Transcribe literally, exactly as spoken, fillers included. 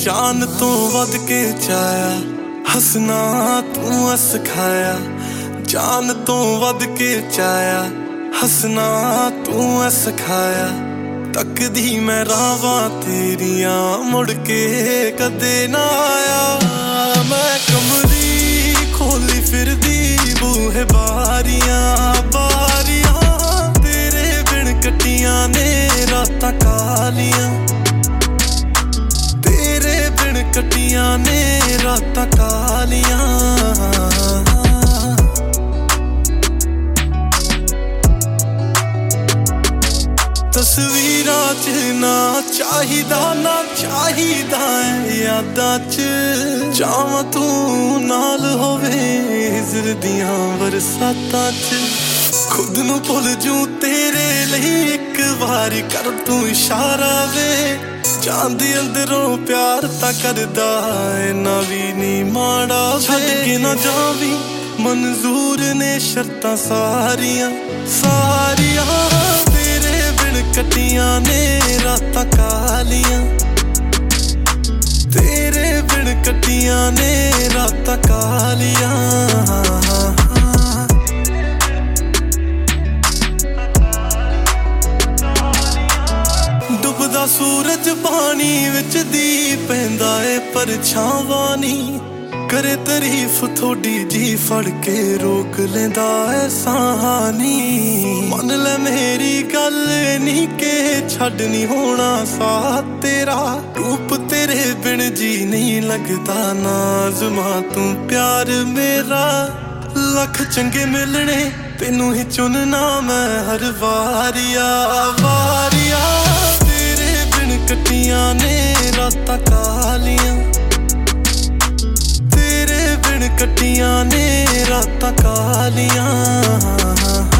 जान तो वध के चाया हसना तू सिखाया जान तो वध के चाया हसना तू सिखाया तकदी मैं रावां तेरियां मुड़ के कदे ना आया मैं कमरी खोली फिरदी बूहे बारियां बारियां तेरे बिन कटियां ने रातां कालियां तेरे बिन कटियां ने रातां कालियां तस्वीरां च ना चाहिदा ना चाहिदा है यादां च जावां तू नाल होवे हिजर दियां बरसातां च खुद नू भुल जूं तेरे लई इक वारी कर तू इशारा वे चांदी अंदरों प्यार ता करदा इना वी नी माड़ा छड्ड के ना जावी मंजूर ने शर्तां सारियां सारियां कटियां ने रातां कालियां तेरे बिन कटियां ने रातां कालियां डुबदा सूरज पानी विच दी पैंदा ए परछावां नी करे तारीफ थोड़ी जी फड़ के रोक लेंदा है साहानी मन ले मेरी गल नी के छड़ नी होना साथ तेरा रूप तेरे बिन जी नहीं लगता नाज़मा तू प्यार मेरा लख चंगे मिलने तेनू ही चुनना मैं हर वारिया वारिया तेरे बिन कटियां ने रातां कालियां कटियां ने रातां कालियां